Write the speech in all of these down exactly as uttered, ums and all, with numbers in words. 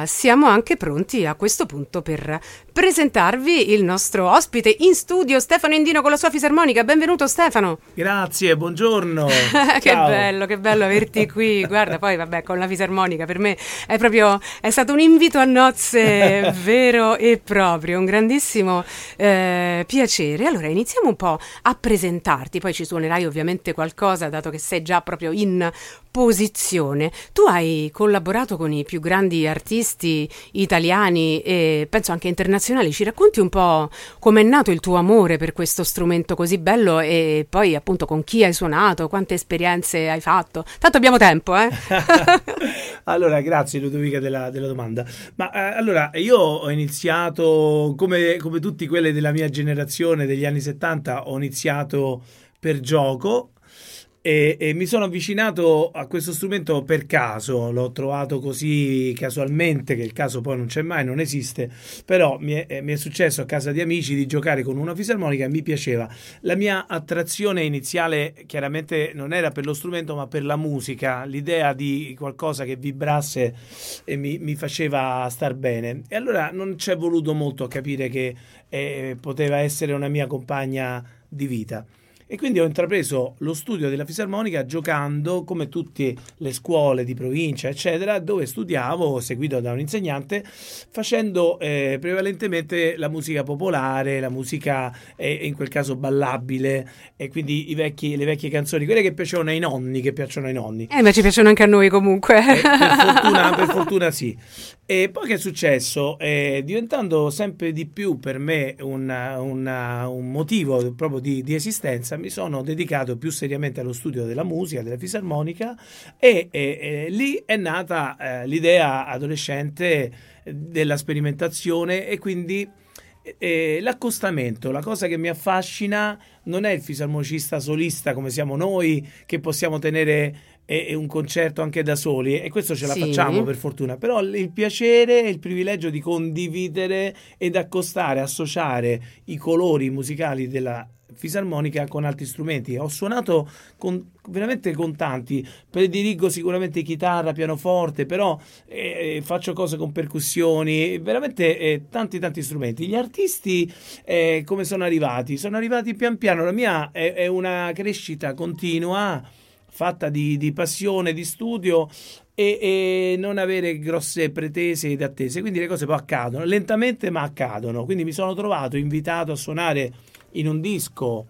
siamo anche pronti a questo punto per presentarvi il nostro ospite in studio, Stefano Endino con la sua fisarmonica. Benvenuto Stefano. Grazie, buongiorno. Che bello, che bello averti qui. Guarda, poi vabbè, con la fisarmonica per me è proprio è stato un invito a nozze vero e proprio, un grandissimo eh, piacere. Allora iniziamo un po' a presentarti, poi ci suonerai ovviamente qualcosa dato che sei già proprio in posizione. Tu hai collaborato con i più grandi artisti italiani e penso anche internazionali. Ci racconti un po' com'è nato il tuo amore per questo strumento così bello e poi appunto con chi hai suonato, quante esperienze hai fatto? Tanto abbiamo tempo, eh? Allora, grazie Ludovica della, della domanda. Ma eh, allora, io ho iniziato come, come tutti quelli della mia generazione degli anni settanta, ho iniziato per gioco. E, e mi sono avvicinato a questo strumento per caso, l'ho trovato così casualmente, che il caso poi non c'è mai, non esiste, però mi è, mi è successo a casa di amici di giocare con una fisarmonica e mi piaceva. La mia attrazione iniziale chiaramente non era per lo strumento ma per la musica, l'idea di qualcosa che vibrasse e mi, mi faceva star bene. E allora non ci è voluto molto a capire che eh, poteva essere una mia compagna di vita. E quindi ho intrapreso lo studio della fisarmonica giocando come tutte le scuole di provincia eccetera, dove studiavo seguito da un insegnante, facendo eh, prevalentemente la musica popolare, la musica eh, in quel caso ballabile, e quindi i vecchi, le vecchie canzoni, quelle che piacevano ai nonni, che piacciono ai nonni. Eh, ma ci piacciono anche a noi comunque. Eh, per fortuna, per fortuna sì. E poi che è successo? Eh, diventando sempre di più per me una, una, un motivo proprio di, di esistenza, mi sono dedicato più seriamente allo studio della musica, della fisarmonica e, e, e lì è nata eh, l'idea adolescente della sperimentazione e quindi eh, l'accostamento. La cosa che mi affascina non è il fisarmonicista solista come siamo noi, che possiamo tenere e un concerto anche da soli, e questo ce la sì. facciamo per fortuna, però il piacere e il privilegio di condividere ed accostare, associare i colori musicali della fisarmonica con altri strumenti. Ho suonato con, veramente con tanti, prediligo sicuramente chitarra, pianoforte, però eh, faccio cose con percussioni, veramente eh, tanti tanti strumenti. Gli artisti eh, come sono arrivati? Sono arrivati pian piano, la mia è, è una crescita continua fatta di, di passione, di studio e, e non avere grosse pretese ed attese, quindi le cose poi accadono, lentamente ma accadono. Quindi mi sono trovato invitato a suonare in un disco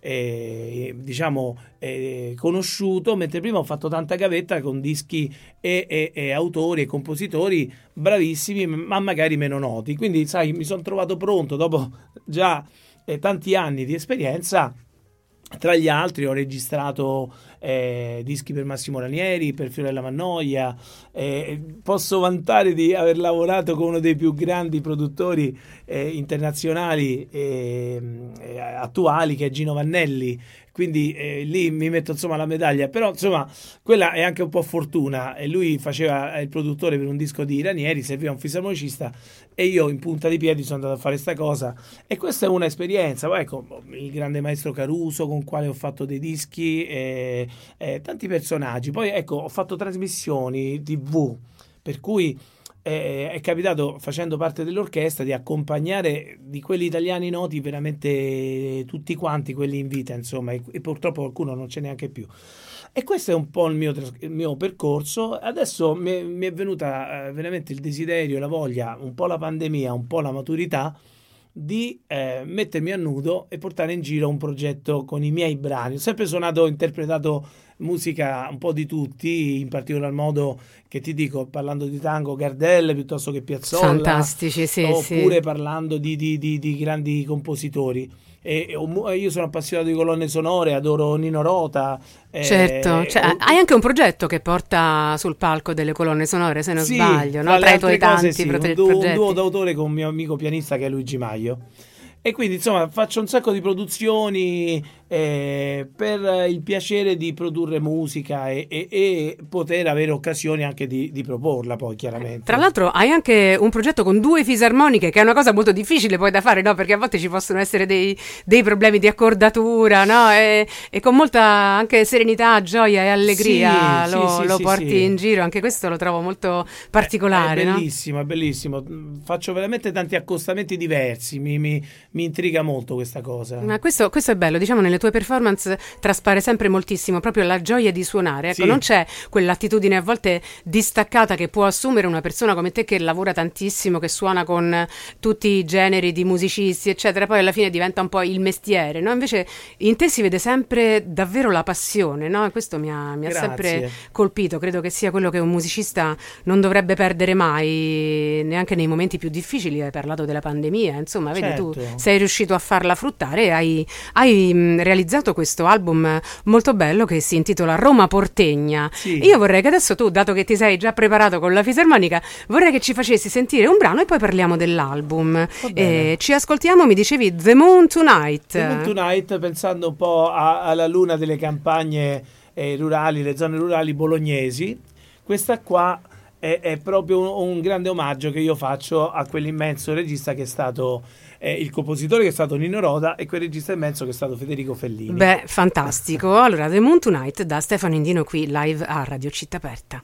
eh, diciamo eh, conosciuto, mentre prima ho fatto tanta gavetta con dischi e, e, e autori e compositori bravissimi ma magari meno noti, quindi sai, mi sono trovato pronto dopo già eh, tanti anni di esperienza. Tra gli altri ho registrato eh, dischi per Massimo Ranieri, per Fiorella Mannoia, eh, posso vantare di aver lavorato con uno dei più grandi produttori eh, internazionali eh, eh, attuali, che è Gino Vannelli, quindi eh, lì mi metto insomma la medaglia, però insomma quella è anche un po' fortuna, e lui faceva il produttore per un disco di Ranieri, serviva un fisarmonicista e io in punta di piedi sono andato a fare sta cosa, e questa è un'esperienza. Poi ecco, il grande maestro Caruso con quale ho fatto dei dischi, eh, eh, tanti personaggi, poi ecco ho fatto trasmissioni tivù, per cui Eh, è capitato, facendo parte dell'orchestra, di accompagnare di quelli italiani noti veramente tutti quanti, quelli in vita insomma, e, e purtroppo qualcuno non c'è neanche più, e questo è un po' il mio, il mio percorso. Adesso mi, mi è venuta eh, veramente il desiderio, la voglia, un po' la pandemia, un po' la maturità di eh, mettermi a nudo e portare in giro un progetto con i miei brani. Ho sempre suonato, interpretato musica un po' di tutti, in particolar modo, che ti dico, parlando di tango, Gardel piuttosto che Piazzolla, fantastici, sì, oppure sì. parlando di, di, di, di grandi compositori. E, e io sono appassionato di colonne sonore, adoro Nino Rota. Certo, eh, cioè, o, hai anche un progetto che porta sul palco delle colonne sonore, se non sì, sbaglio, no? Tra i tuoi tanti sì, prote- un, du- progetti. un duo d'autore con un mio amico pianista che è Luigi Maio. E quindi insomma faccio un sacco di produzioni eh, per il piacere di produrre musica e, e, e poter avere occasioni anche di, di proporla poi chiaramente. Tra l'altro hai anche un progetto con due fisarmoniche, che è una cosa molto difficile poi da fare, no? Perché a volte ci possono essere dei, dei problemi di accordatura, no? E, e con molta anche serenità, gioia e allegria sì, lo, sì, sì, lo sì, porti sì. in giro. Anche questo lo trovo molto particolare, è, è no? bellissimo, è bellissimo. Faccio veramente tanti accostamenti diversi, mi, mi, mi intriga molto questa cosa. Ma questo, questo è bello, diciamo, nelle tue performance traspare sempre moltissimo proprio la gioia di suonare, ecco, Sì. non c'è quell'attitudine a volte distaccata che può assumere una persona come te che lavora tantissimo, che suona con tutti i generi di musicisti eccetera, poi alla fine diventa un po' il mestiere, no? Invece in te si vede sempre davvero la passione, no? E questo mi ha, mi ha Grazie. sempre colpito, credo che sia quello che un musicista non dovrebbe perdere mai, neanche nei momenti più difficili. Hai parlato della pandemia, insomma, vedi, Certo. tu sei riuscito a farla fruttare e hai, hai mh, realizzato questo album molto bello che si intitola Roma Portegna. Sì. Io vorrei che adesso tu, dato che ti sei già preparato con la fisarmonica, vorrei che ci facessi sentire un brano e poi parliamo dell'album. bene. Eh, ci ascoltiamo, mi dicevi The Moon Tonight. The Moon Tonight, pensando un po' a- alla luna delle campagne eh, rurali, le zone rurali bolognesi. Questa qua è, è proprio un, un grande omaggio che io faccio a quell'immenso regista che è stato eh, il compositore, che è stato Nino Rota, e quel regista immenso che è stato Federico Fellini. Beh, fantastico. Allora, The Moon Tonight da Stefano Indino qui live a Radio Città Aperta.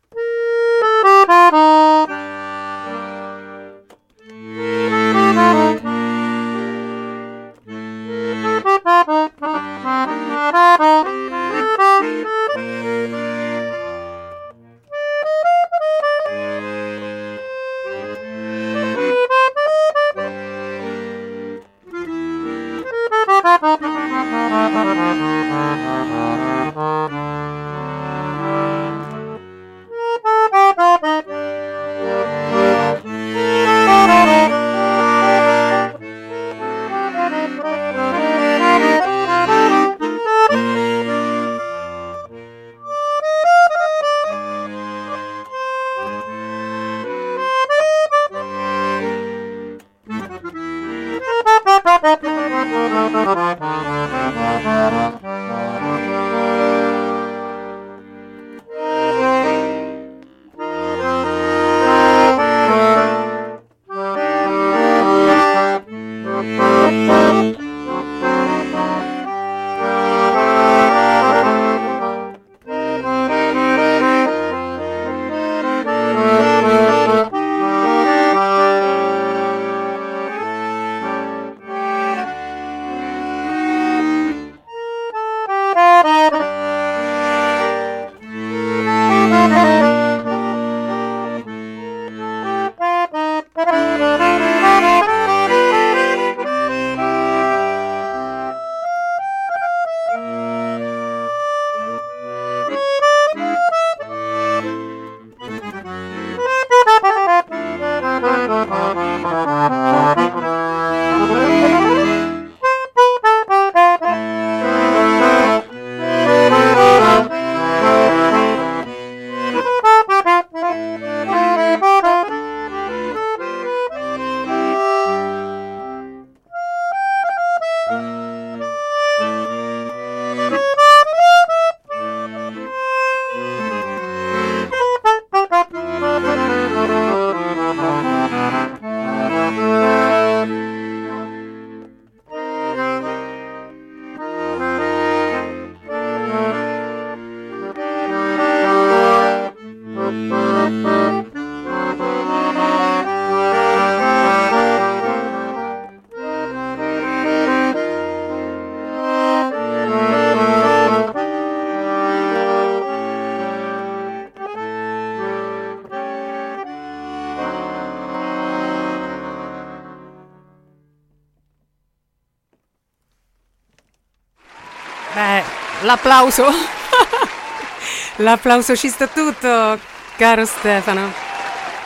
Beh, l'applauso. L'applauso ci sta tutto, caro Stefano.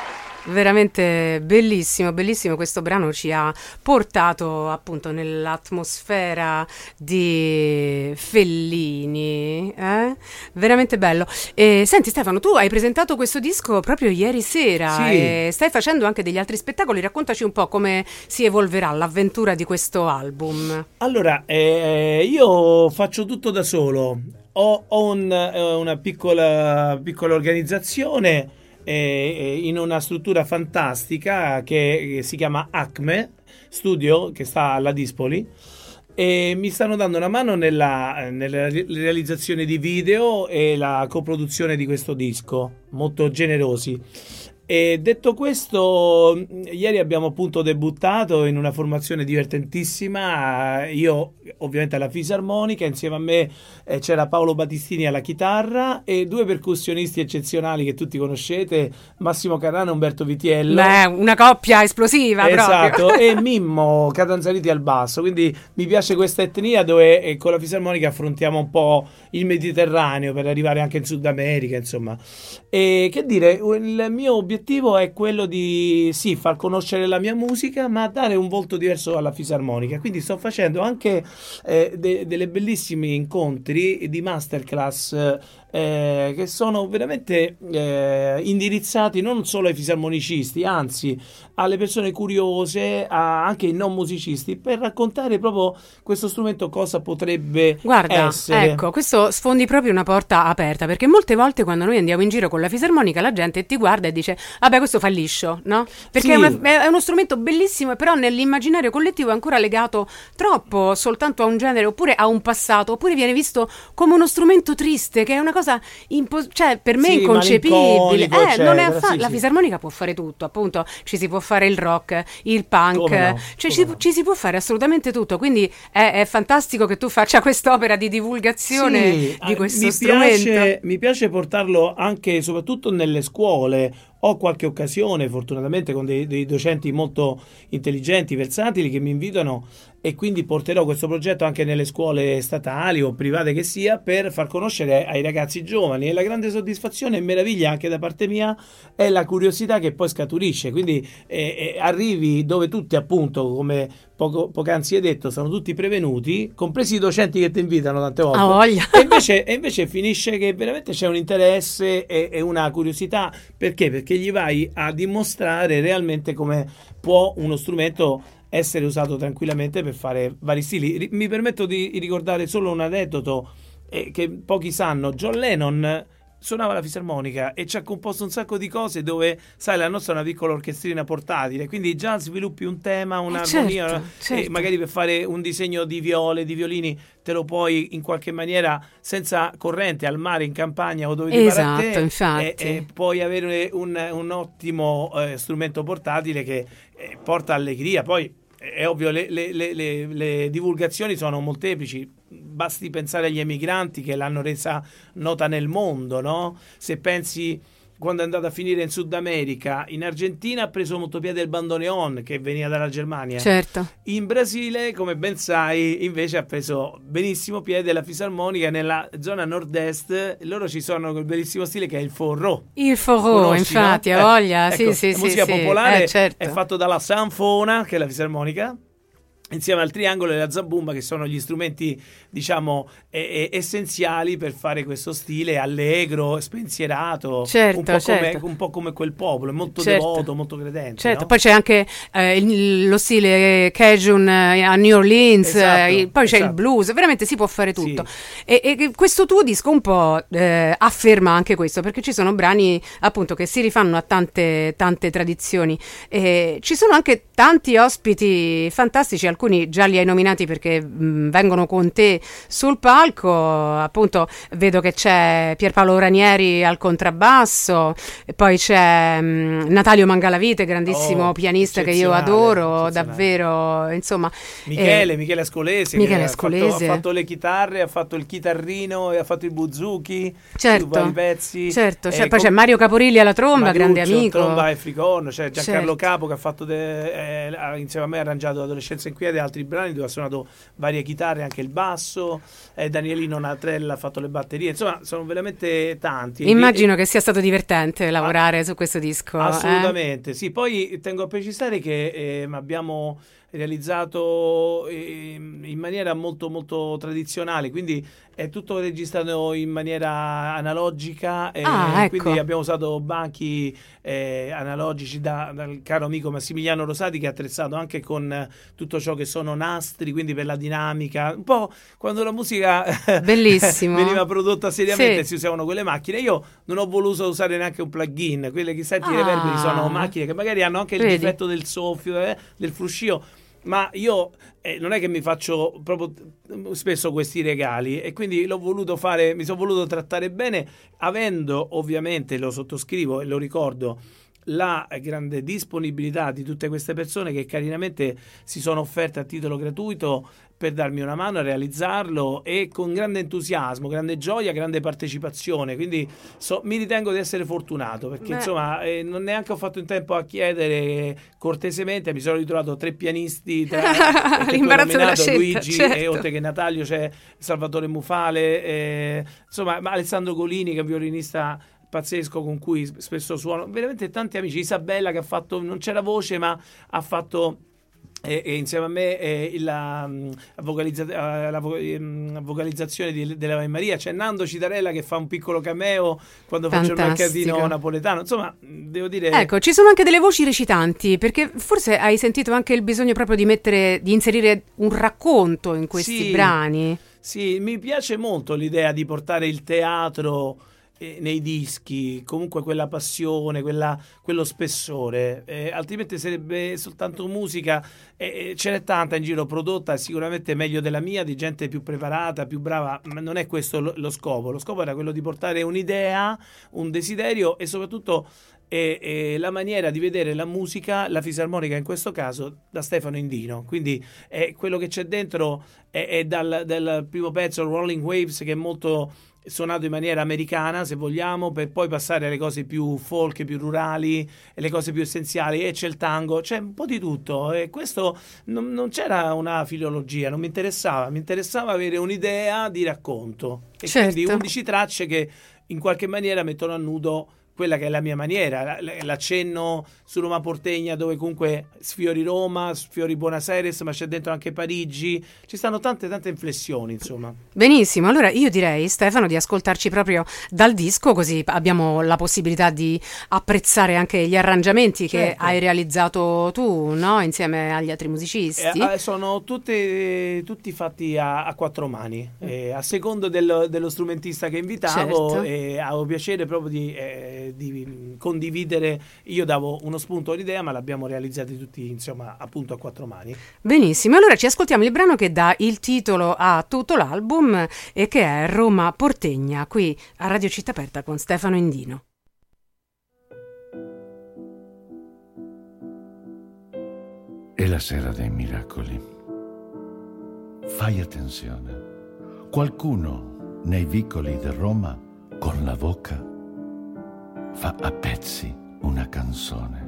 Veramente bellissimo, bellissimo. Questo brano ci ha portato appunto nell'atmosfera di Fellini, eh? Veramente bello. E, senti Stefano, tu hai presentato questo disco proprio ieri sera, Sì. e stai facendo anche degli altri spettacoli. Raccontaci un po' come si evolverà l'avventura di questo album. Allora, eh, io faccio tutto da solo. Ho, ho un- eh, una piccola, piccola organizzazione eh, in una struttura fantastica che, che si chiama Acme Studio, che sta alla Dispoli, e mi stanno dando una mano nella, nella ri- realizzazione di video e la coproduzione di questo disco, molto generosi. E detto questo, ieri abbiamo appunto debuttato in una formazione divertentissima. Io ovviamente alla fisarmonica, insieme a me eh, c'era Paolo Battistini alla chitarra e due percussionisti eccezionali che tutti conoscete, Massimo Carrano e Umberto Vitiello. Beh, una coppia esplosiva Esatto, proprio. e Mimmo Catanzariti al basso. Quindi mi piace questa etnia dove eh, con la fisarmonica affrontiamo un po' il Mediterraneo per arrivare anche in Sud America, insomma. E che dire, il mio obiettivo è quello di sì, far conoscere la mia musica, ma dare un volto diverso alla fisarmonica. Quindi sto facendo anche eh, de- delle bellissimi incontri di masterclass eh, che sono veramente eh, indirizzati non solo ai fisarmonicisti, anzi alle persone curiose, a- anche ai non musicisti, per raccontare proprio questo strumento cosa potrebbe Guarda, essere. ecco, questo sfondi proprio una porta aperta, perché molte volte quando noi andiamo in giro con la fisarmonica la gente ti guarda e dice vabbè, questo fa liscio, no? Perché Sì. è, una- è uno strumento bellissimo, però nell'immaginario collettivo è ancora legato troppo soltanto a un genere oppure a un passato, oppure viene visto come uno strumento triste, che è una cosa impo- cioè per me Sì, inconcepibile. malinconico, Eh, non è eccetera, affa- sì, la sì. fisarmonica può fare tutto, appunto, ci si può fare il rock, il punk, Come no, cioè come ci, no. ci si può fare assolutamente tutto, quindi è, è fantastico che tu faccia quest'opera di divulgazione Sì, di eh, questo mi strumento. piace, mi piace portarlo anche e soprattutto nelle scuole. Ho qualche occasione, fortunatamente, con dei, dei docenti molto intelligenti, versatili, che mi invitano, e quindi porterò questo progetto anche nelle scuole statali o private che sia, per far conoscere ai ragazzi giovani. E la grande soddisfazione e meraviglia anche da parte mia è la curiosità che poi scaturisce. Quindi eh, eh, arrivi dove tutti, appunto, come poco, poc'anzi hai detto, sono tutti prevenuti, compresi i docenti che ti invitano tante volte. Ha voglia. E invece, e invece finisce che veramente c'è un interesse e, e una curiosità. Perché? Perché gli vai a dimostrare realmente come può uno strumento essere usato tranquillamente per fare vari stili. Ri- Mi permetto di ricordare solo un aneddoto eh, che pochi sanno. John Lennon suonava la fisarmonica e ci ha composto un sacco di cose dove, sai, la nostra è una piccola orchestrina portatile, quindi già sviluppi un tema, un'armonia, certo, certo. e magari per fare un disegno di viole, di violini, te lo puoi in qualche maniera, senza corrente, al mare, in campagna o dove ti pare a te, Esatto, infatti. e, e puoi avere un, un ottimo eh, strumento portatile che eh, porta allegria. Poi è ovvio, le, le- le- le- le divulgazioni sono molteplici. Basti pensare agli emigranti che l'hanno resa nota nel mondo, no? Se pensi quando è andato a finire in Sud America, in Argentina ha preso molto piede il bandoneon che veniva dalla Germania. Certo. In Brasile, come ben sai, invece ha preso benissimo piede la fisarmonica nella zona nord-est. Loro ci sono quel bellissimo stile che è il forró. Il forró, Conosci, infatti, no? ha voglia, Eh, sì, ecco, sì, la sì, musica sì. popolare Eh, certo. è fatto dalla sanfona, che è la fisarmonica, insieme al triangolo e alla zabumba, che sono gli strumenti, diciamo, eh, eh, essenziali per fare questo stile allegro, spensierato, Certo, un, po' certo. come, un po' come quel popolo, è molto Certo. devoto, molto credente. Certo, no? poi c'è anche eh, il- lo stile Cajun eh, a New Orleans, Esatto, eh, il- poi c'è il esatto. blues, veramente si può fare Sì. tutto. E, e questo tuo disco un po' eh, afferma anche questo, perché ci sono brani appunto che si rifanno a tante, tante tradizioni. E ci sono anche tanti ospiti fantastici, alcuni già li hai nominati perché mh, vengono con te sul palco. Appunto vedo che c'è Pierpaolo Ranieri al contrabbasso, e poi c'è mh, Natalio Mangalavite, grandissimo Oh, pianista che io eccezionale, adoro, eccezionale. davvero, insomma. Michele, eh, Michele Ascolese, Michele che Ascolese. Ha, fatto, ha fatto le chitarre, ha fatto il chitarrino e ha fatto il buzuki Certo, su vari pezzi. certo, Eh, c'è- poi c'è com- Mario Caporilli alla tromba, Mariuccio, grande amico. tromba e fricorno, c'è Giancarlo Certo. Capo che ha fatto de- eh, insieme a me ha arrangiato Adolescenza Inquieta e altri brani dove ha suonato varie chitarre, anche il basso, eh, Danielino Natrella ha fatto le batterie, insomma sono veramente tanti. Immagino e, che sia stato divertente lavorare ah, su questo disco. Assolutamente, eh? sì. Poi tengo a precisare che eh, abbiamo realizzato eh, in maniera molto molto tradizionale, quindi è tutto registrato in maniera analogica, e ah, ecco. quindi abbiamo usato banchi eh, analogici da, dal caro amico Massimiliano Rosati, che ha attrezzato anche con tutto ciò che sono nastri, quindi per la dinamica, un po' quando la musica bellissimo veniva prodotta seriamente, sì. si usavano quelle macchine. Io non ho voluto usare neanche un plugin, quelle che senti ah, i reverberi sono macchine che magari hanno anche il vedi? difetto del soffio, eh, del fruscio, ma io eh, non è che mi faccio proprio spesso questi regali, e quindi l'ho voluto fare, mi sono voluto trattare bene, avendo ovviamente, lo sottoscrivo e lo ricordo, la grande disponibilità di tutte queste persone che carinamente si sono offerte a titolo gratuito per darmi una mano a realizzarlo, e con grande entusiasmo, grande gioia, grande partecipazione, quindi so, mi ritengo di essere fortunato, perché Beh. insomma eh, non neanche ho fatto in tempo a chiedere cortesemente, mi sono ritrovato tre pianisti tra l'imbarazzo della scelta, Luigi, certo. E oltre che Natalio c'è Salvatore Mufale, eh, insomma Alessandro Golini, che è un violinista pazzesco con cui spesso suono, veramente tanti amici, Isabella che ha fatto, non c'era voce ma ha fatto e, e insieme a me eh, la, vocalizza, la vo, eh, vocalizzazione di, dell'Ave Maria, c'è Nando Citarella che fa un piccolo cameo quando Fantastico. faccio il mercatino napoletano, insomma devo dire, ecco, ci sono anche delle voci recitanti, perché forse hai sentito anche il bisogno proprio di mettere, di inserire un racconto in questi sì, brani. Sì, mi piace molto l'idea di portare il teatro nei dischi, comunque quella passione, quella, quello spessore, eh, altrimenti sarebbe soltanto musica, eh, ce n'è tanta in giro prodotta, sicuramente meglio della mia, di gente più preparata, più brava, ma non è questo lo, lo scopo. Lo scopo era quello di portare un'idea, un desiderio, e soprattutto e, e la maniera di vedere la musica, la fisarmonica in questo caso, da Stefano Indino. Quindi eh, quello che c'è dentro è, è dal, dal primo pezzo, Rolling Waves, che è molto suonato in maniera americana, se vogliamo, per poi passare alle cose più folk, più rurali, e le cose più essenziali, e c'è il tango, c'è un po' di tutto, e questo non, non c'era una filologia, non mi interessava, mi interessava avere un'idea di racconto, e certo. quindi undici tracce che in qualche maniera mettono a nudo quella che è la mia maniera, l'accenno su Roma Portegna, dove comunque sfiori Roma, sfiori Buenos Aires, ma c'è dentro anche Parigi, ci stanno tante tante inflessioni, insomma. Benissimo, allora io direi, Stefano, di ascoltarci proprio dal disco, così abbiamo la possibilità di apprezzare anche gli arrangiamenti che certo. hai realizzato tu, no? Insieme agli altri musicisti. Eh, sono tutte, tutti fatti a, a quattro mani, eh, a secondo dello, dello strumentista che invitavo, certo. E avevo piacere proprio di... Eh, di condividere, io davo uno spunto all'idea, ma l'abbiamo realizzati tutti, insomma, appunto a quattro mani. Benissimo, allora ci ascoltiamo il brano che dà il titolo a tutto l'album e che è Roma Portegna, qui a Radio Città Aperta con Stefano Indino. È la sera dei miracoli. Fai attenzione. Qualcuno nei vicoli di Roma con la bocca fa a pezzi una canzone.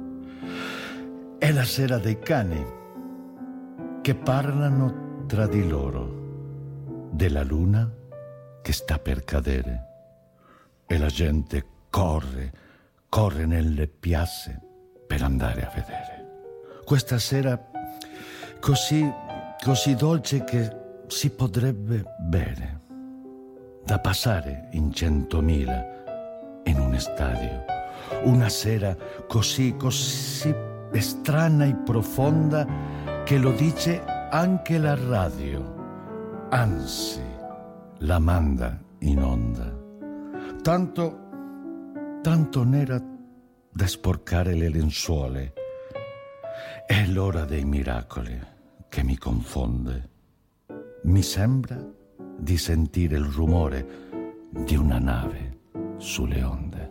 È la sera dei cani che parlano tra di loro, della luna che sta per cadere, e la gente corre, corre nelle piazze per andare a vedere. Questa sera così, così dolce che si potrebbe bere, da passare in centomila in un stadio, una sera così, così strana e profonda che lo dice anche la radio, anzi la manda in onda, tanto, tanto nera da sporcare le lenzuole. È l'ora dei miracoli che mi confonde. Mi sembra di sentire il rumore di una nave sulle onde.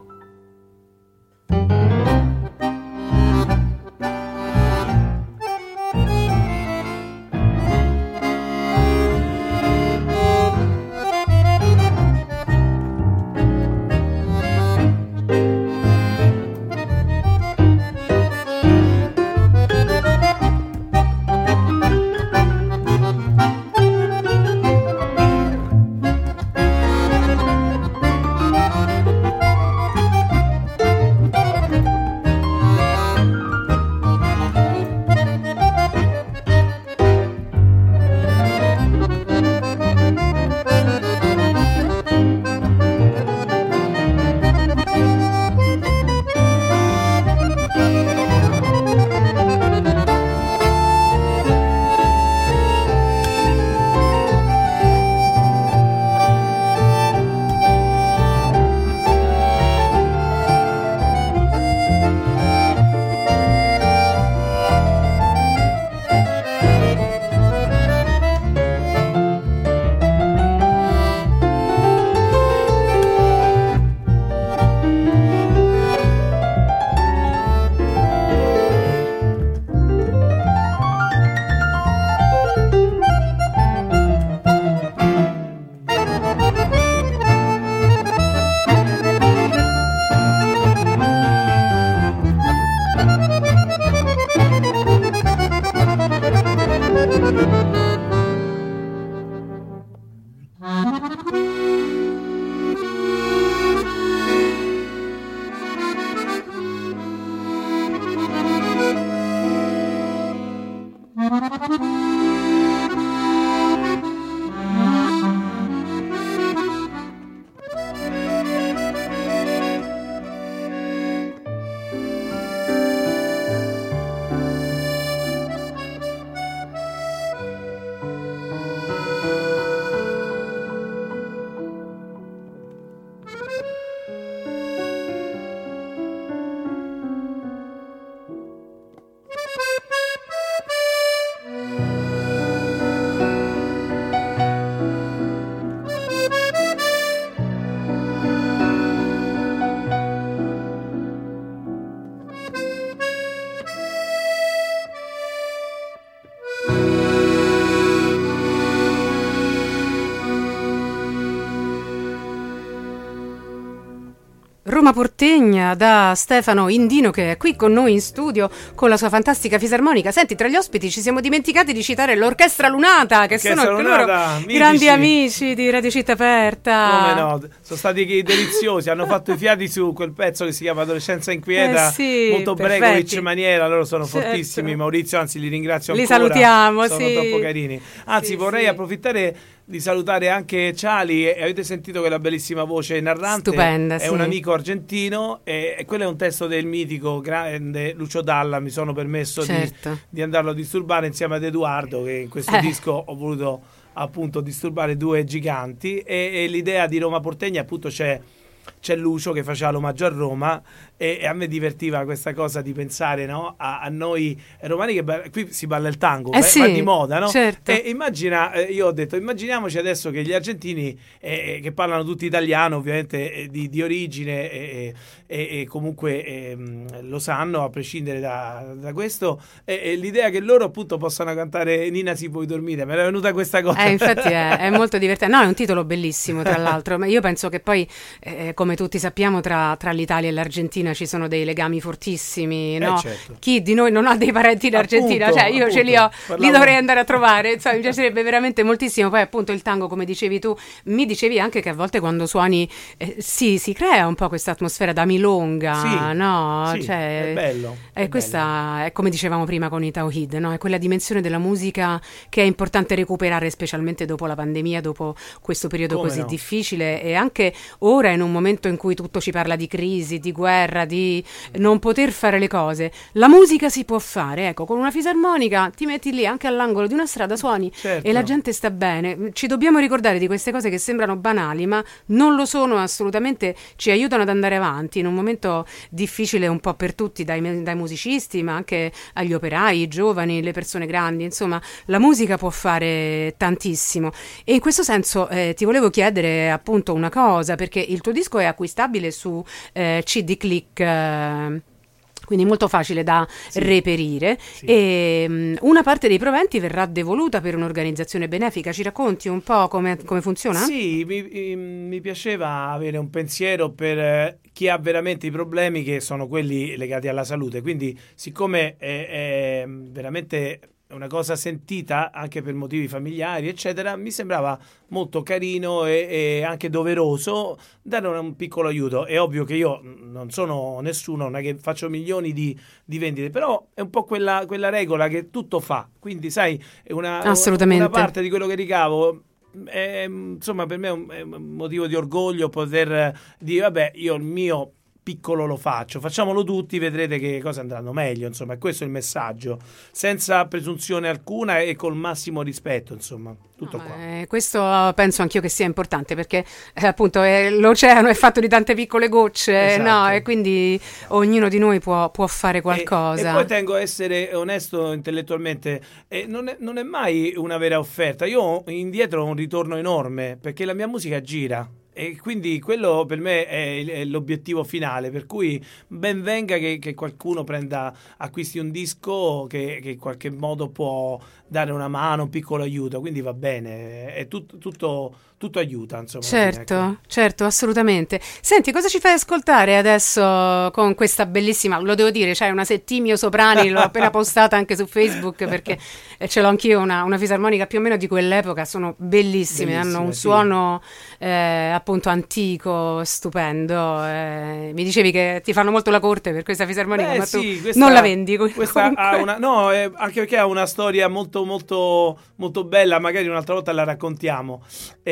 Roma Portegna da Stefano Indino, che è qui con noi in studio con la sua fantastica fisarmonica. Senti, tra gli ospiti ci siamo dimenticati di citare l'Orchestra Lunata, che Orchestra sono Lunata, loro mitici. grandi amici di Radio Città Aperta. Come no, sono stati deliziosi, hanno fatto i fiati su quel pezzo che si chiama Adolescenza Inquieta, eh sì, molto perfetti. Bregovic maniera, loro sono Certo. fortissimi. Maurizio, anzi li ringrazio Li ancora, salutiamo, sono sì. troppo carini. Anzi, Sì, vorrei sì. approfittare di salutare anche Ciali. E avete sentito quella bellissima voce narrante? Stupenda, è sì. un amico argentino e, e quello è un testo del mitico grande Lucio Dalla. Mi sono permesso Certo. di, di andarlo a disturbare insieme ad Edoardo, che in questo Eh. disco ho voluto appunto disturbare due giganti, e, e l'idea di Roma Portegna, appunto c'è c'è Lucio che faceva l'omaggio a Roma, e, e a me divertiva questa cosa di pensare, no, a, a noi romani che ba- qui si balla il tango, Eh va, sì, va di moda, no? certo. E immagina, eh, io ho detto, immaginiamoci adesso che gli argentini eh, che parlano tutti italiano, ovviamente eh, di, di origine, e, e, e comunque eh, lo sanno a prescindere da, da questo, e, e l'idea che loro appunto possano cantare Nina si puoi dormire, mi era venuta questa cosa. Eh, infatti è, è molto divertente. No, è un titolo bellissimo, tra l'altro. Ma io penso che poi, eh, come tutti sappiamo, tra, tra l'Italia e l'Argentina ci sono dei legami fortissimi, no? Eh, certo. Chi di noi non ha dei parenti in Argentina? Appunto, Cioè, io appunto, ce li ho, li parlavo- dovrei andare a trovare. Insomma, mi piacerebbe veramente moltissimo. Poi, appunto, il tango, come dicevi tu, mi dicevi anche che a volte quando suoni, eh, sì, si crea un po' questa atmosfera da milonga, Sì, no? sì, Cioè, è bello, E è questa è come dicevamo prima con i Tawhid, no? È quella dimensione della musica che è importante recuperare, specialmente dopo la pandemia, dopo questo periodo Come così no? difficile, e anche ora in un momento in cui tutto ci parla di crisi, di guerra, di non poter fare le cose. La musica si può fare, ecco, con una fisarmonica ti metti lì anche all'angolo di una strada, suoni Certo. e la gente sta bene. Ci dobbiamo ricordare di queste cose che sembrano banali, ma non lo sono assolutamente, ci aiutano ad andare avanti in un momento difficile un po' per tutti, dai, dai musicisti, ma anche agli operai, i giovani, le persone grandi. Insomma, la musica può fare tantissimo. E in questo senso eh, ti volevo chiedere appunto una cosa, perché il tuo disco è acquistabile su eh, C D Click, eh, quindi molto facile da Sì. reperire, Sì. e um, una parte dei proventi verrà devoluta per un'organizzazione benefica. Ci racconti un po' come, come funziona? Sì, mi, mi piaceva avere un pensiero per eh, chi ha veramente i problemi, che sono quelli legati alla salute. Quindi, siccome è, è veramente una cosa sentita anche per motivi familiari, eccetera, mi sembrava molto carino e, e anche doveroso dare un, un piccolo aiuto. È ovvio che io non sono nessuno, non è che faccio milioni di, di vendite, però è un po' quella, quella regola che tutto fa. Quindi, sai, è una, Assolutamente. una parte di quello che ricavo. È, insomma, per me è un, è un motivo di orgoglio poter dire, vabbè, io il mio piccolo lo faccio, facciamolo tutti, vedrete che le cose andranno meglio. Insomma, è questo il messaggio, senza presunzione alcuna e col massimo rispetto, insomma, tutto No, qua. eh, questo penso anch'io che sia importante, perché eh, appunto eh, l'oceano è fatto di tante piccole gocce, Esatto. no? E quindi ognuno di noi può, può fare qualcosa. E, e poi tengo a essere onesto intellettualmente, e non, è, non è mai una vera offerta. Io ho indietro un ritorno enorme, perché la mia musica gira. E quindi quello per me è, il, è l'obiettivo finale, per cui ben venga che, che qualcuno prenda, acquisti un disco che, che in qualche modo può dare una mano, un piccolo aiuto, quindi va bene, è tut, tutto, tutto aiuta, insomma. Certo, alla fine, ecco. certo, assolutamente. Senti, cosa ci fai ascoltare adesso con questa bellissima, lo devo dire, c'hai una Settimio Soprani, l'ho appena postata anche su Facebook, perché ce l'ho anch'io, una, una fisarmonica più o meno di quell'epoca, sono bellissime, Bellissime, hanno un sì. suono eh, appunto antico, stupendo. Eh, mi dicevi che ti fanno molto la corte per questa fisarmonica, Beh, ma tu sì, questa- non la vendi. co- Questa comunque. ha una, no, eh, anche perché ha una storia molto molto molto bella, magari un'altra volta la raccontiamo.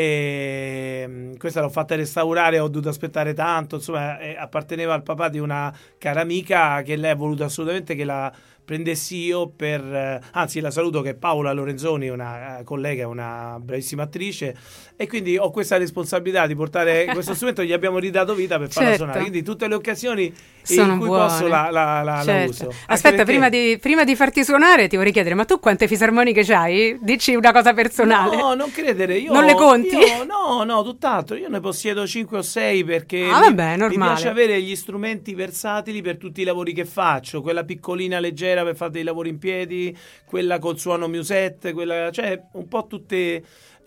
E, questa l'ho fatta restaurare, ho dovuto aspettare tanto, insomma, eh, apparteneva al papà di una cara amica che lei ha voluto assolutamente che la prendessi io per, eh, anzi la saluto, che è Paola Lorenzoni, una eh, collega, una bravissima attrice, e quindi ho questa responsabilità di portare questo strumento, gli abbiamo ridato vita per farla Certo. suonare, quindi tutte le occasioni Sono in cui buone. posso la, la, la, la Certo. uso. Anche Aspetta, perché- prima di, prima di farti suonare ti vorrei chiedere, ma tu quante fisarmoniche c'hai? Dici una cosa personale. No, non credere, io Non le conti? io- no, no, tutt'altro, io ne possiedo cinque o sei perché Ah, mi, vabbè, mi normale. piace avere gli strumenti versatili per tutti i lavori che faccio, quella piccolina leggera per fare dei lavori in piedi, quella col suono musette, quella, cioè un po' tutte.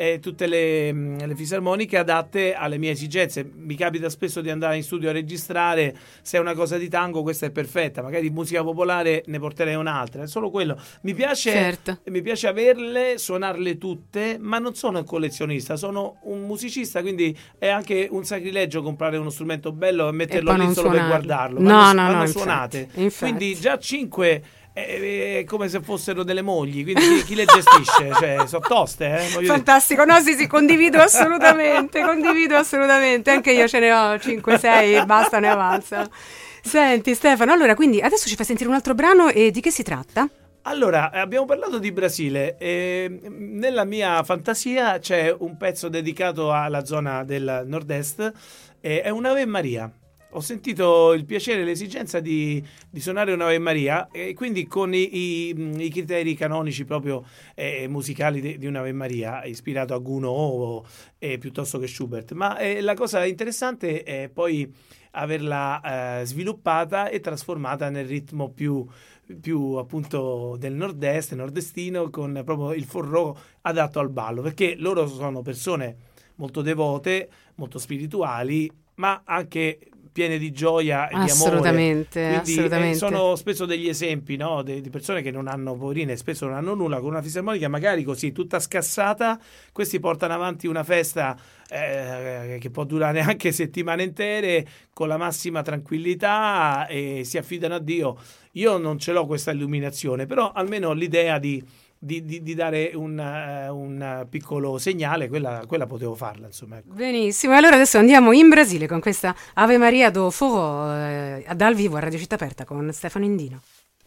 eh, tutte le, le fisarmoniche adatte alle mie esigenze. Mi capita spesso di andare in studio a registrare, se è una cosa di tango questa è perfetta, magari di musica popolare ne porterei un'altra, è solo quello. Mi piace, certo. mi piace averle, suonarle tutte, ma non sono un collezionista, sono un musicista, quindi è anche un sacrilegio comprare uno strumento bello e metterlo lì solo per guardarlo. No, vanno, no, vanno no, suonate. Infatti, infatti. Quindi già cinque è, è come se fossero delle mogli, quindi chi, chi le gestisce? Cioè, sono toste, eh? Fantastico, no, sì, sì, condivido assolutamente, condivido assolutamente, anche io ce ne ho cinque sei, basta, ne avanza. Senti Stefano, allora quindi adesso ci fai sentire un altro brano e di che si tratta? Allora, abbiamo parlato di Brasile e nella mia fantasia c'è un pezzo dedicato alla zona del nord-est, e è un'Ave Maria. Ho sentito il piacere e l'esigenza di, di suonare un'Ave Maria, e quindi con i, i, i criteri canonici proprio eh, musicali di, di un'Ave Maria, ispirato a Gounod eh, piuttosto che Schubert. Ma eh, la cosa interessante è poi averla eh, sviluppata e trasformata nel ritmo più, più appunto del nord-est, nordestino, con proprio il forró adatto al ballo, perché loro sono persone molto devote, molto spirituali, ma anche piene di gioia e di amore. Assolutamente, Quindi assolutamente. Eh, sono spesso degli esempi, no? De, di persone che non hanno, poverine, spesso non hanno nulla, con una fisarmonica magari così tutta scassata, questi portano avanti una festa eh, che può durare anche settimane intere con la massima tranquillità e si affidano a Dio. Io non ce l'ho questa illuminazione, però almeno ho l'idea di Di, di, di dare un, uh, un piccolo segnale, quella, quella potevo farla, insomma, ecco. Benissimo, allora adesso andiamo in Brasile con questa Ave Maria do Forró eh, dal vivo a Radio Città Aperta con Stefano Indino.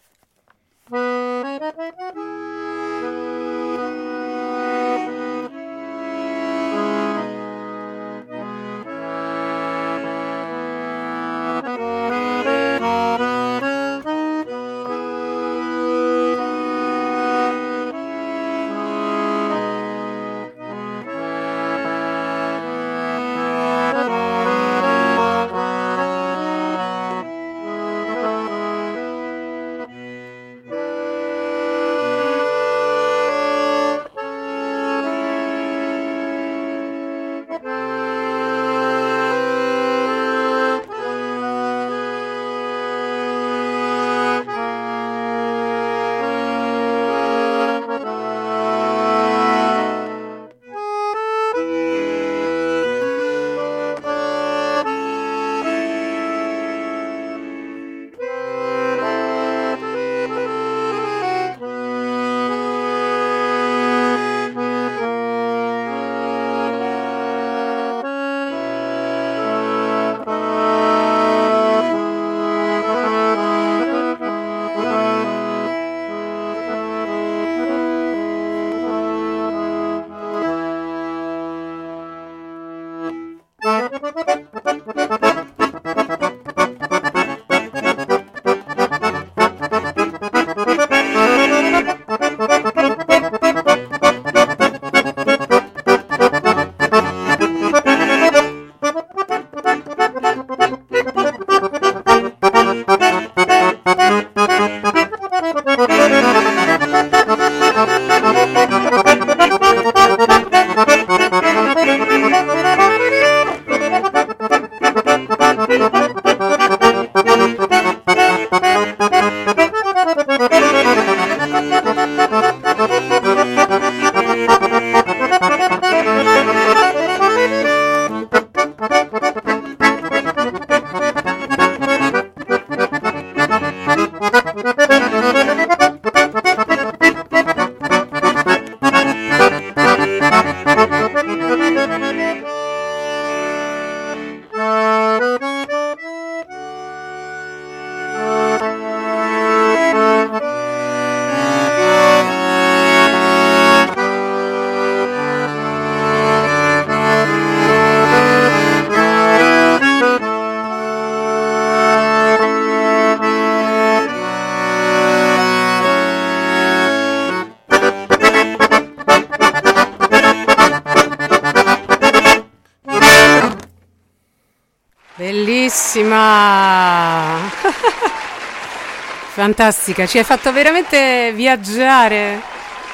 Bellissima! Fantastica, ci hai fatto veramente viaggiare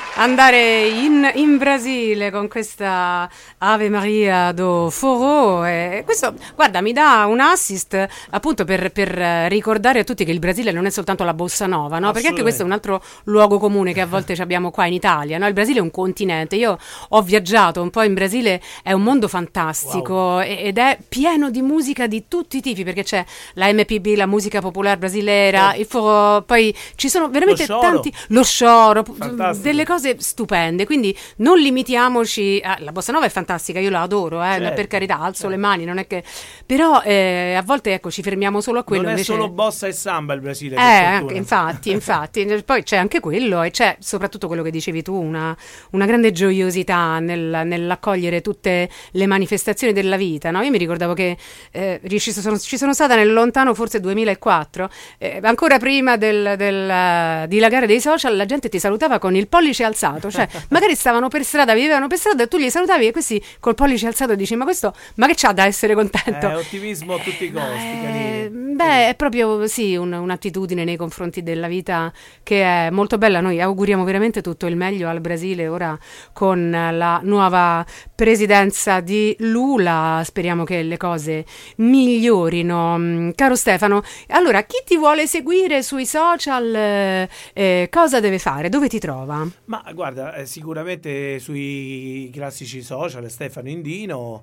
andare in, in Brasile con questa Ave Maria do Forró, e questo, guarda, mi dà un assist appunto per, per ricordare a tutti che il Brasile non è soltanto la bossa nova, no? Perché anche questo è un altro luogo comune che a volte abbiamo qua in Italia, no? Il Brasile è un continente, io ho viaggiato un po' in Brasile, è un mondo fantastico, wow, ed è pieno di musica di tutti i tipi, perché c'è la M P B, la musica popolare brasilera, eh. il forró, poi ci sono veramente lo tanti, lo choro, delle cose stupende, quindi non limitiamoci a, la bossa nova è fantastica, io la adoro, eh, certo, per carità, alzo certo. le mani, non è che, però eh, a volte ecco ci fermiamo solo a quello. Non è invece... solo bossa e samba il Brasile, eh, anche, infatti, infatti poi c'è anche quello, e c'è soprattutto quello che dicevi tu, una, una grande gioiosità nel, nell'accogliere tutte le manifestazioni della vita, no? Io mi ricordavo che eh, ci, sono, ci sono stata nel lontano forse duemilaquattro, eh, ancora prima del, del dilagare dei social, la gente ti salutava con il pollice alzato, cioè magari stavano per strada, vivevano per strada e tu li salutavi e questi col pollice alzato dici ma questo, ma che c'ha da essere contento? È ottimismo a tutti i costi, eh, beh è proprio sì un, un'attitudine nei confronti della vita che è molto bella. Noi auguriamo veramente tutto il meglio al Brasile ora con la nuova presidenza di Lula, speriamo che le cose migliorino. Caro Stefano, allora chi ti vuole seguire sui social eh, cosa deve fare? Dove ti trova? Ma guarda, eh, sicuramente sui classici social, Stefano Indino,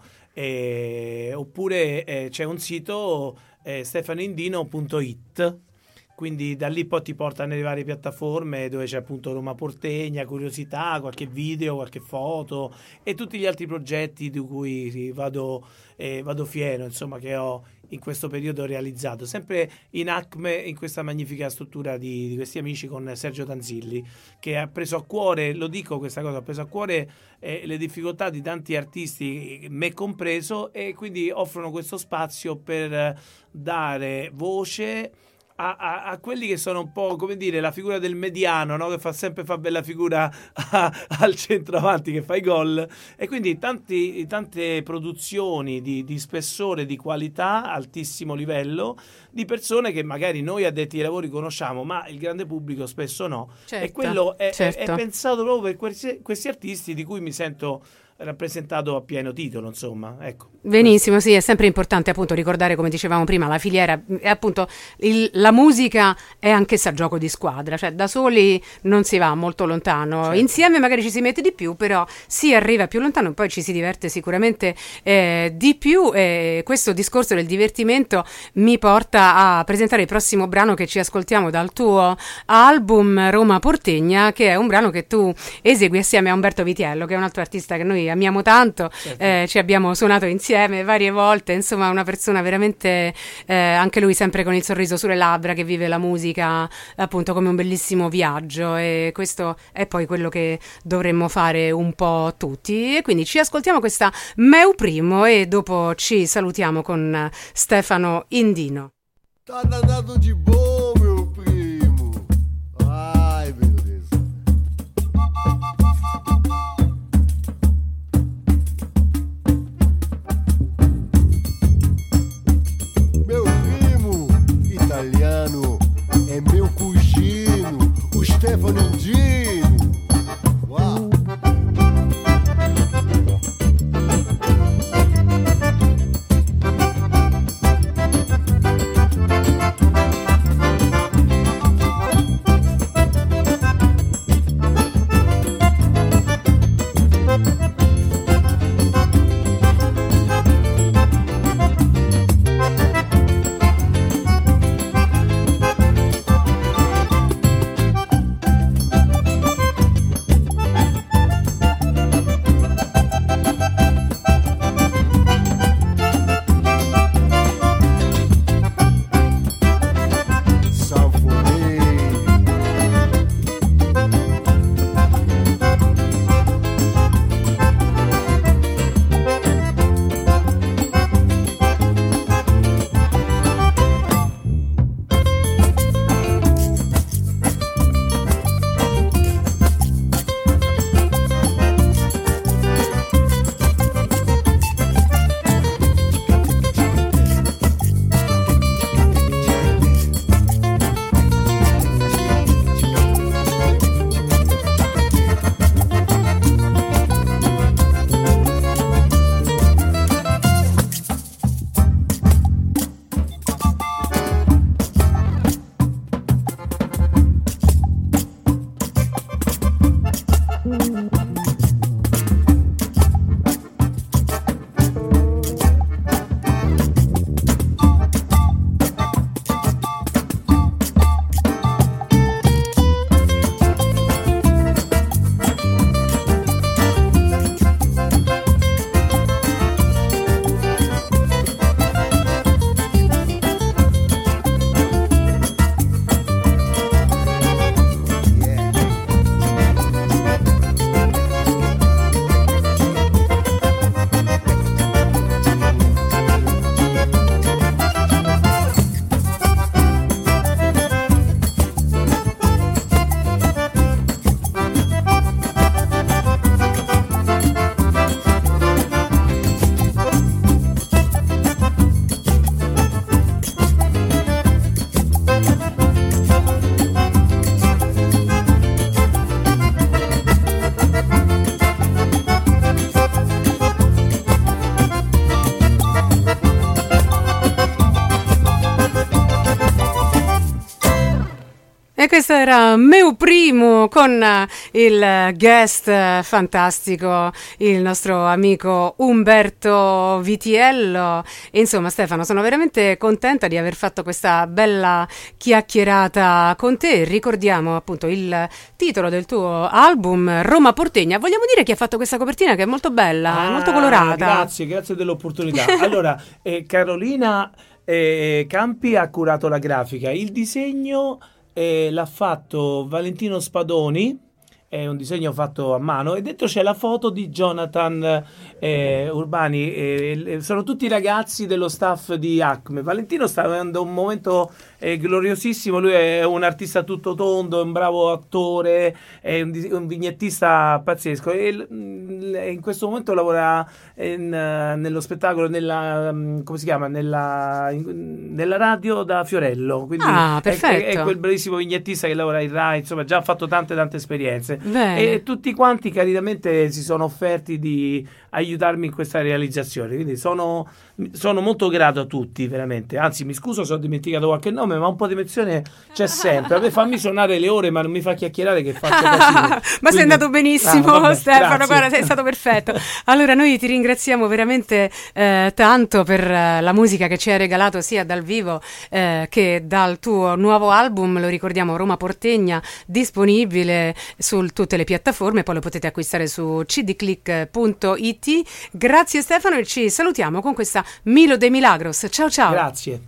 eh, oppure eh, c'è un sito eh, stefano indino punto it, quindi da lì poi ti porta nelle varie piattaforme dove c'è appunto Roma Portegna, curiosità, qualche video, qualche foto e tutti gli altri progetti di cui vado, eh, vado fiero, insomma, che ho in questo periodo realizzato, sempre in ACME, in questa magnifica struttura di, di questi amici con Sergio Tanzilli, che ha preso a cuore, lo dico questa cosa, ha preso a cuore eh, le difficoltà di tanti artisti, me compreso, e quindi offrono questo spazio per dare voce A, a, a quelli che sono un po', come dire, la figura del mediano, no? Che fa sempre fa bella figura a, al centravanti, che fa i gol, e quindi tanti, tante produzioni di, di spessore, di qualità, altissimo livello, di persone che magari noi addetti ai lavori conosciamo, ma il grande pubblico spesso no. Certo, e quello è, certo. è, è pensato proprio per questi, questi artisti di cui mi sento rappresentato a pieno titolo, insomma, ecco. Benissimo, sì, è sempre importante appunto ricordare, come dicevamo prima, la filiera, e appunto il, la musica è anch'essa gioco di squadra, cioè da soli non si va molto lontano, certo. Insieme magari ci si mette di più, però si arriva più lontano e poi ci si diverte sicuramente eh, di più, e questo discorso del divertimento mi porta a presentare il prossimo brano che ci ascoltiamo dal tuo album Roma Portegna, che è un brano che tu esegui assieme a Umberto Vitiello, che è un altro artista che noi amiamo tanto, certo. eh, ci abbiamo suonato insieme varie volte, insomma una persona veramente eh, anche lui sempre con il sorriso sulle labbra, che vive la musica appunto come un bellissimo viaggio, e questo è poi quello che dovremmo fare un po' tutti, e quindi ci ascoltiamo questa Meu Primo e dopo ci salutiamo con Stefano Indino. Tá danado de bom, meu primo. Ai, beleza. Meu primo italiano é meu cugino, o Stefano Indino. Uau. E questo era Meu Primo con il guest fantastico, il nostro amico Umberto Vitiello. E insomma, Stefano, sono veramente contenta di aver fatto questa bella chiacchierata con te. Ricordiamo appunto il titolo del tuo album, Roma Portegna. Vogliamo dire chi ha fatto questa copertina, che è molto bella, ah, molto colorata. Grazie, grazie dell'opportunità. Allora, eh, Carolina eh, Campi ha curato la grafica, il disegno eh, l'ha fatto Valentino Spadoni, è un disegno fatto a mano, e dentro c'è la foto di Jonathan eh, Urbani, eh, sono tutti ragazzi dello staff di Acme. Valentino sta avendo un momento eh, gloriosissimo, lui è un artista tutto tondo, è un bravo attore, è un, un vignettista pazzesco, e in questo momento lavora in, nello spettacolo, nella, come si chiama, nella, in, nella radio da Fiorello, quindi ah, è, è, è perfetto. quel bravissimo vignettista che lavora in Rai, insomma già ha fatto tante tante esperienze. Bene. E tutti quanti caritamente si sono offerti di aiutarmi in questa realizzazione, quindi sono, sono molto grato a tutti, veramente. Anzi, mi scuso se ho dimenticato qualche nome, ma un po' di menzione c'è sempre. A me fammi suonare le ore, ma non mi fa chiacchierare che faccio casino. Ma Quindi... sei andato benissimo, ah, vabbè, Stefano, grazie. guarda, sei stato perfetto. Allora, noi ti ringraziamo veramente eh, tanto per eh, la musica che ci hai regalato sia dal vivo eh, che dal tuo nuovo album, lo ricordiamo, Roma Portegna, disponibile su tutte le piattaforme, poi lo potete acquistare su c d click punto i t. Grazie Stefano, e ci salutiamo con questa Milo de Milagros. Ciao ciao. Grazie.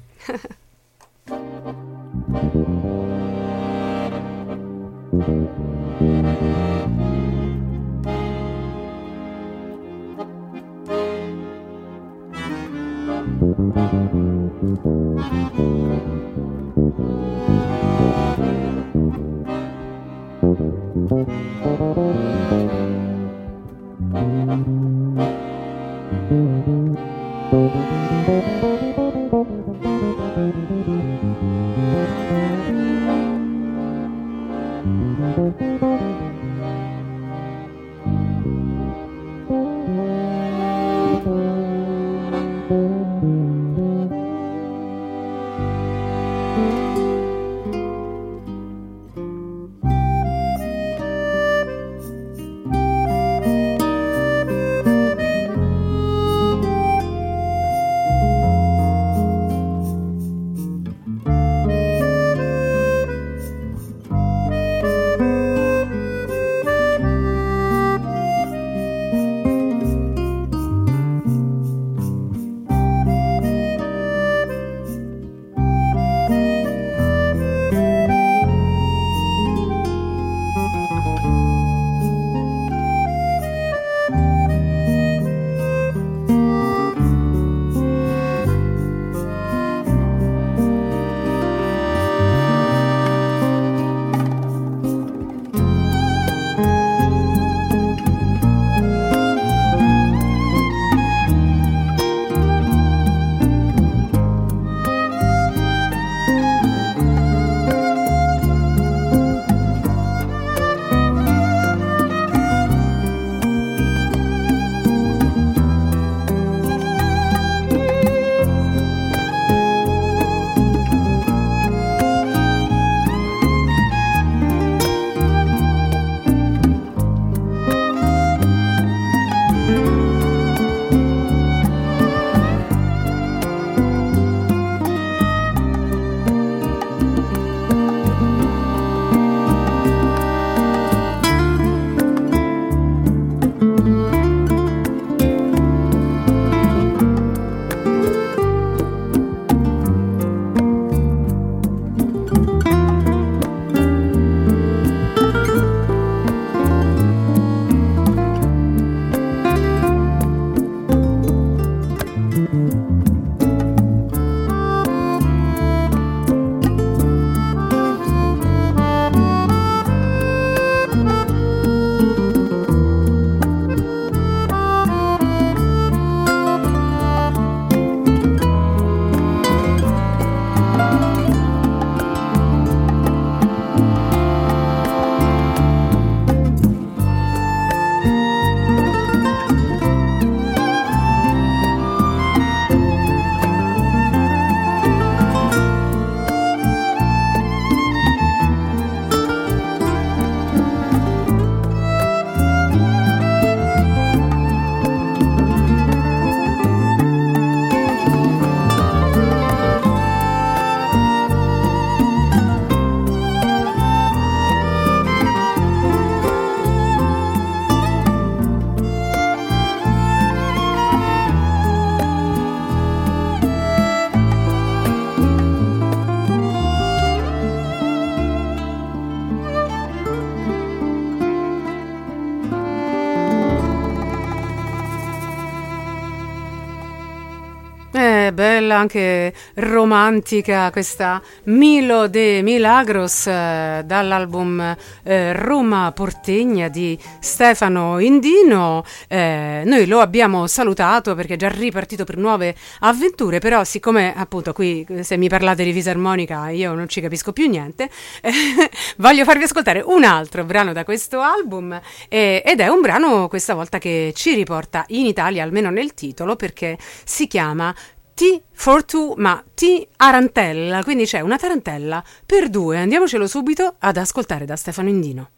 bella, anche romantica, questa Milo de Milagros eh, dall'album eh, Roma Portegna di Stefano Indino. Eh, noi lo abbiamo salutato perché è già ripartito per nuove avventure, però siccome appunto qui se mi parlate di fisarmonica io non ci capisco più niente, eh, voglio farvi ascoltare un altro brano da questo album eh, ed è un brano questa volta che ci riporta in Italia, almeno nel titolo, perché si chiama T for Two, ma T Arantella, quindi c'è una tarantella per due. Andiamocelo subito ad ascoltare da Stefano Indino.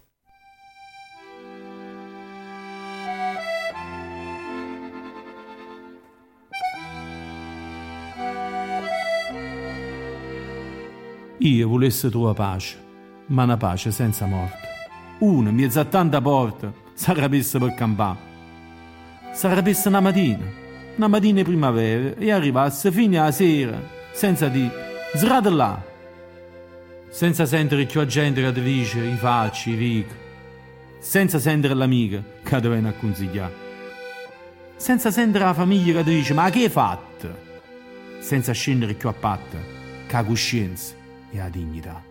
Io volesse tua pace, ma una pace senza morte. Uno, in mezzo a tanta porta, s'arrapesse per campare. S'arrapesse una mattina, una mattina di primavera, e arrivasse fino alla sera, senza di sradellà, senza sentire più gente che ti dice i facci, i ricchi, senza sentire l'amica che ti viene a consigliare, senza sentire la famiglia che ti dice ma che hai fatto, senza scendere più a patta che la coscienza e la dignità.